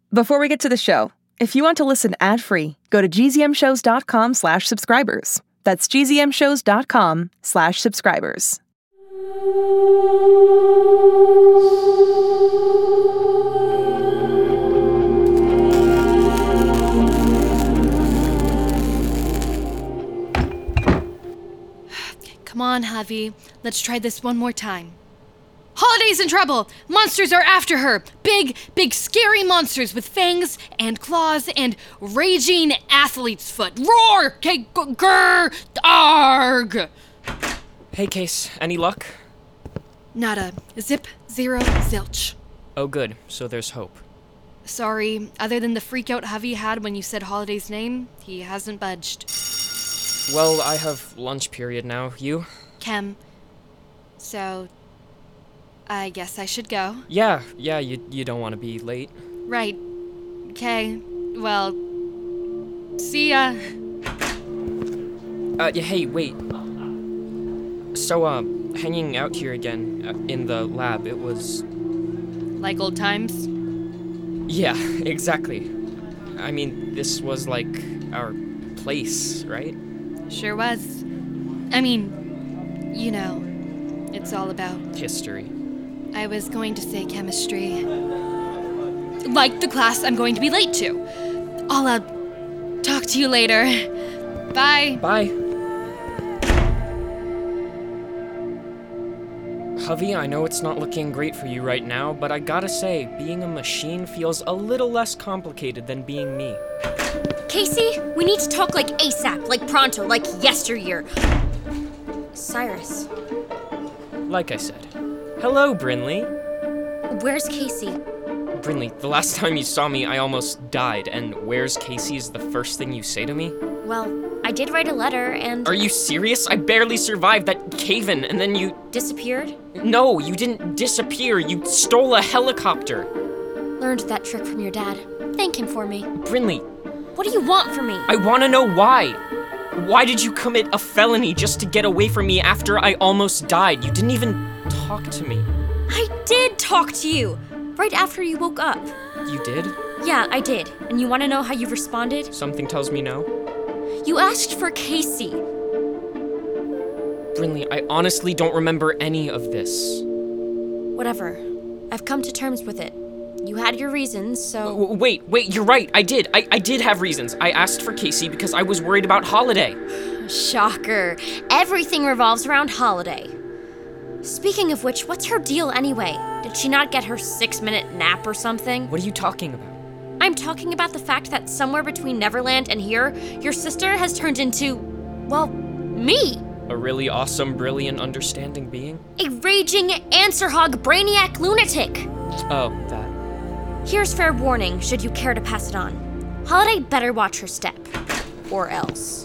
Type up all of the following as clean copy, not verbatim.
Before we get to the show, if you want to listen ad-free, go to gzmshows.com/subscribers. That's gzmshows.com/subscribers. Come on, Javi. Let's try this one more time. Holiday's in trouble! Monsters are after her! Big, scary monsters with fangs and claws and raging athlete's foot. Roar! Grr! Arg! Hey, Case, any luck? Nada. Zip, zero, zilch. Oh, good. So there's hope. Sorry, other than the freak-out Javi had when you said Holiday's name, he hasn't budged. Well, I have lunch period now. You? Chem. So, I guess I should go. Yeah, you don't want to be late. Right. Okay. Well, see ya. Hey, wait. So, hanging out here again, in the lab, it was... Like old times? Yeah, exactly. I mean, this was like our place, right? Sure was. I mean, you know, it's all about... History. I was going to say chemistry. Like the class I'm going to be late to. I'll, talk to you later. Bye. Bye. Javi, I know it's not looking great for you right now, but I gotta say, being a machine feels a little less complicated than being me. Casey, we need to talk like ASAP, like pronto, like yesteryear. Cyrus. Like I said. Hello, Brinley. Where's Casey? Brinley, the last time you saw me, I almost died, and where's Casey is the first thing you say to me? Well, I did write a letter and... Are you serious? I barely survived that cave-in, and then you... Disappeared? No, you didn't disappear. You stole a helicopter. Learned that trick from your dad. Thank him for me. Brinley. What do you want from me? I want to know why. Why did you commit a felony just to get away from me after I almost died? You didn't even talk to me. I did talk to you! Right after you woke up. You did? Yeah, I did. And you want to know how you responded? Something tells me no. You asked for Casey. Brinley, I honestly don't remember any of this. Whatever. I've come to terms with it. You had your reasons, so... Wait, you're right. I did. I did have reasons. I asked for Casey because I was worried about Holiday. Shocker. Everything revolves around Holiday. Speaking of which, what's her deal anyway? Did she not get her 6-minute nap or something? What are you talking about? I'm talking about the fact that somewhere between Neverland and here, your sister has turned into, well, me. A really awesome, brilliant, understanding being? A raging, answer-hog, brainiac lunatic. Oh, that. Here's fair warning, should you care to pass it on. Holiday better watch her step. Or else.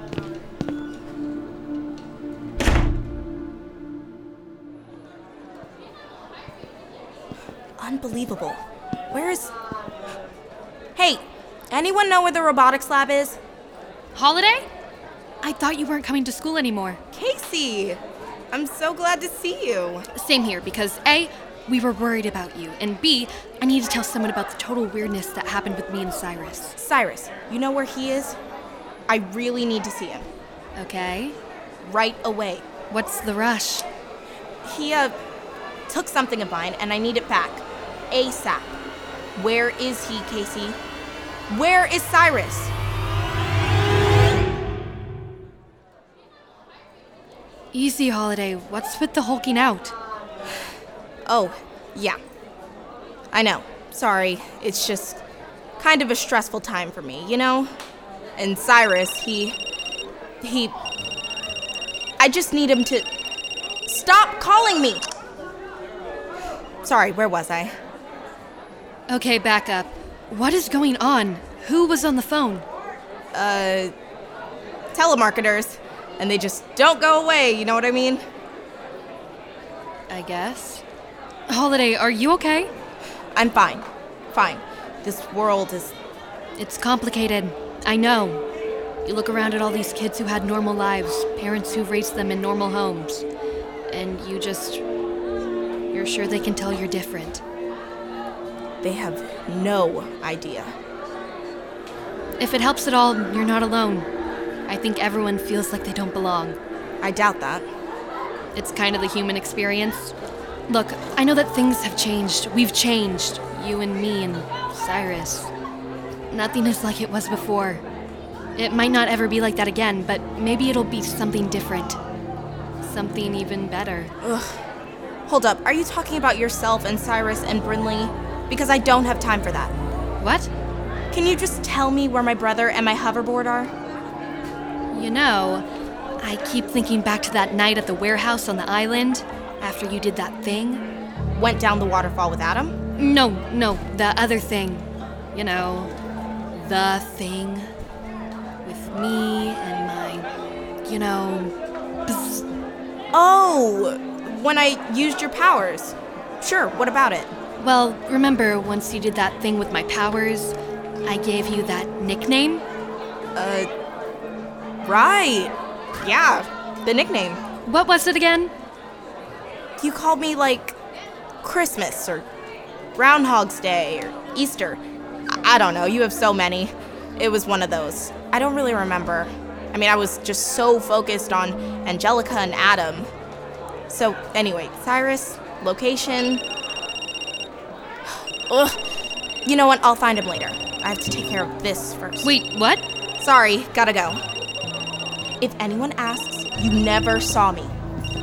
Unbelievable. Where is... Hey, anyone know where the robotics lab is? Holiday? I thought you weren't coming to school anymore. Casey! I'm so glad to see you. Same here, because A, we were worried about you, and B, I need to tell someone about the total weirdness that happened with me and Cyrus. Cyrus, you know where he is? I really need to see him. Okay. Right away. What's the rush? He, took something of mine, and I need it back. ASAP. Where is he, Casey? Where is Cyrus? Easy, Holiday. What's with the hulking out? Oh, yeah. I know. Sorry. It's just kind of a stressful time for me, you know? And Cyrus, I just need him to... Stop calling me! Sorry, where was I? Okay, back up. What is going on? Who was on the phone? Telemarketers. And they just don't go away, you know what I mean? I guess. Holiday, are you okay? I'm fine. Fine. This world is... It's complicated. I know. You look around at all these kids who had normal lives, parents who raised them in normal homes, and you're sure they can tell you're different. They have no idea. If it helps at all, you're not alone. I think everyone feels like they don't belong. I doubt that. It's kind of the human experience. Look, I know that things have changed. We've changed. You and me and Cyrus. Nothing is like it was before. It might not ever be like that again, but maybe it'll be something different. Something even better. Ugh. Hold up, are you talking about yourself and Cyrus and Brinley? Because I don't have time for that. What? Can you just tell me where my brother and my hoverboard are? You know, I keep thinking back to that night at the warehouse on the island, after you did that thing. Went down the waterfall with Adam? No, the other thing. You know, the thing. With me and my, bzz. Oh, when I used your powers. Sure, what about it? Well, remember once you did that thing with my powers, I gave you that nickname? Right. Yeah, the nickname. What was it again? You called me, like, Christmas or Groundhog's Day or Easter. I don't know, you have so many. It was one of those. I don't really remember. I mean, I was just so focused on Angelica and Adam. So, anyway, Cyrus, location. Ugh. You know what? I'll find him later. I have to take care of this first. Wait, what? Sorry, gotta go. If anyone asks, you never saw me.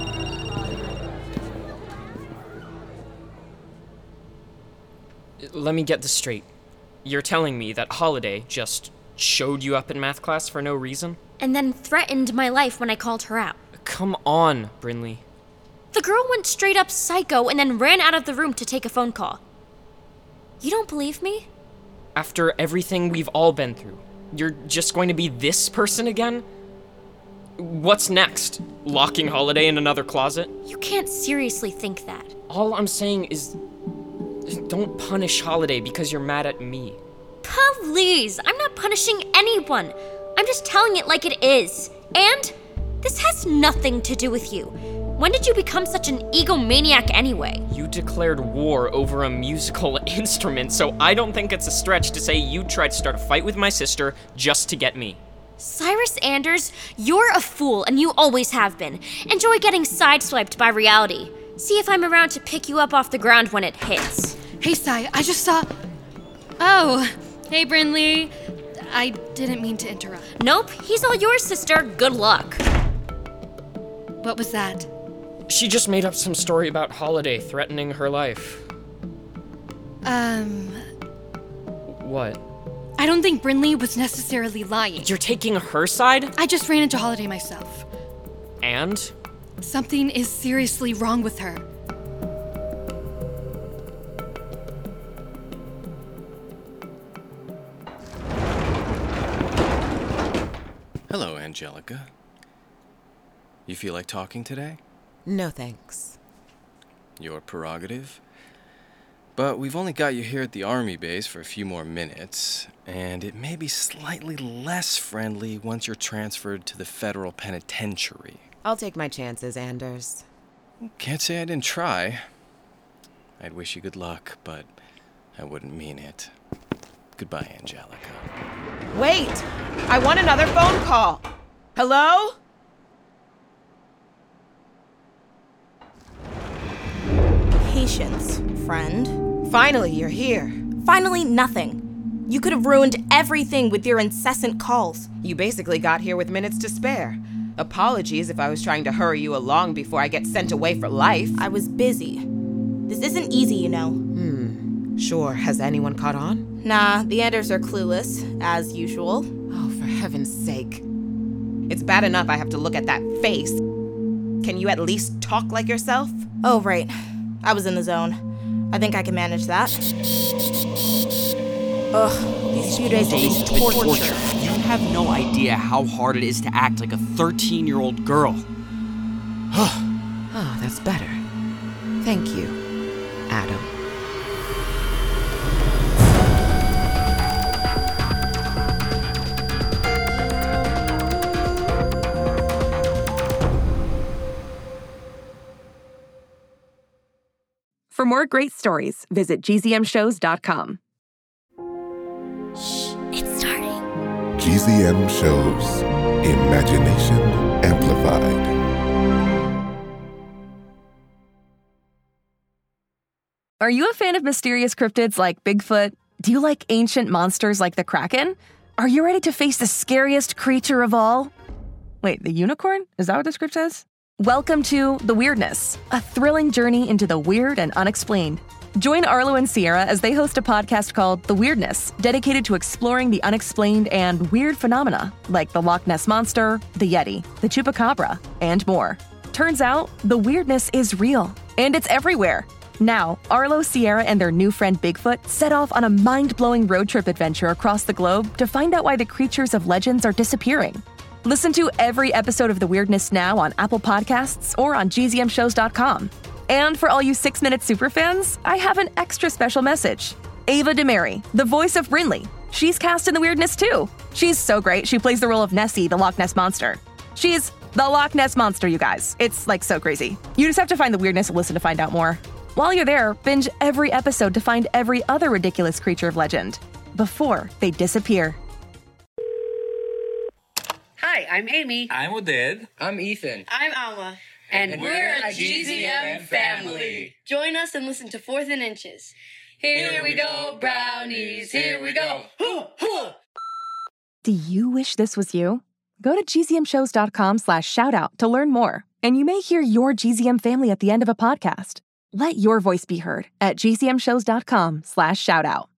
Let me get this straight. You're telling me that Holiday just showed you up in math class for no reason? And then threatened my life when I called her out. Come on, Brinley. The girl went straight up psycho and then ran out of the room to take a phone call. You don't believe me? After everything we've all been through, you're just going to be this person again? What's next? Locking Holiday in another closet? You can't seriously think that. All I'm saying is, don't punish Holiday because you're mad at me. Please, I'm not punishing anyone. I'm just telling it like it is. And this has nothing to do with you. When did you become such an egomaniac anyway? You declared war over a musical instrument, so I don't think it's a stretch to say you tried to start a fight with my sister just to get me. Cyrus Anders, you're a fool and you always have been. Enjoy getting sideswiped by reality. See if I'm around to pick you up off the ground when it hits. Hey, Sai, I just saw... Oh, hey, Brinley. I didn't mean to interrupt. Nope, he's all yours, sister. Good luck. What was that? She just made up some story about Holiday threatening her life. What? I don't think Brinley was necessarily lying. You're taking her side? I just ran into Holiday myself. And? Something is seriously wrong with her. Hello, Angelica. You feel like talking today? No thanks. Your prerogative. But we've only got you here at the army base for a few more minutes, and it may be slightly less friendly once you're transferred to the federal penitentiary. I'll take my chances, Anders. Can't say I didn't try. I'd wish you good luck, but I wouldn't mean it. Goodbye, Angelica. Wait! I want another phone call! Hello? Patience, friend. Finally, you're here. Finally, nothing. You could have ruined everything with your incessant calls. You basically got here with minutes to spare. Apologies if I was trying to hurry you along before I get sent away for life. I was busy. This isn't easy, you know. Sure, has anyone caught on? Nah, the Anders are clueless, as usual. Oh, for heaven's sake. It's bad enough I have to look at that face. Can you at least talk like yourself? Oh, right. I was in the zone. I think I can manage that. Ugh, these few days have been torture. You have no idea how hard it is to act like a 13-year-old girl. Oh, that's better. Thank you, Adam. For more great stories, visit gzmshows.com. It's starting. GZM shows Imagination Amplified. Are you a fan of mysterious cryptids like Bigfoot? Do you like ancient monsters like the Kraken? Are you ready to face the scariest creature of all? Wait, the unicorn? Is that what the script says? Welcome to The Weirdness, a thrilling journey into the weird and unexplained. Join Arlo and Sierra as they host a podcast called The Weirdness, dedicated to exploring the unexplained and weird phenomena like the Loch Ness Monster, the Yeti, the Chupacabra, and more. Turns out, the weirdness is real, and it's everywhere. Now, Arlo, Sierra, and their new friend Bigfoot set off on a mind-blowing road trip adventure across the globe to find out why the creatures of legends are disappearing. Listen to every episode of The Weirdness now on Apple Podcasts or on gzmshows.com. And for all you 6 Minute superfans, I have an extra special message. Ava DeMary, the voice of Brinley. She's cast in The Weirdness too. She's so great, she plays the role of Nessie, the Loch Ness Monster. She's the Loch Ness Monster, you guys. It's like so crazy. You just have to find The Weirdness and listen to find out more. While you're there, binge every episode to find every other ridiculous creature of legend before they disappear. Hi, I'm Amy. I'm Oded. I'm Ethan. I'm Alma. And we're a GZM family. Join us and listen to 4th and Inches. Here we go, brownies. Here we go. Do you wish this was you? Go to gzmshows.com/shoutout to learn more, and you may hear your GZM family at the end of a podcast. Let your voice be heard at gzmshows.com/shoutout.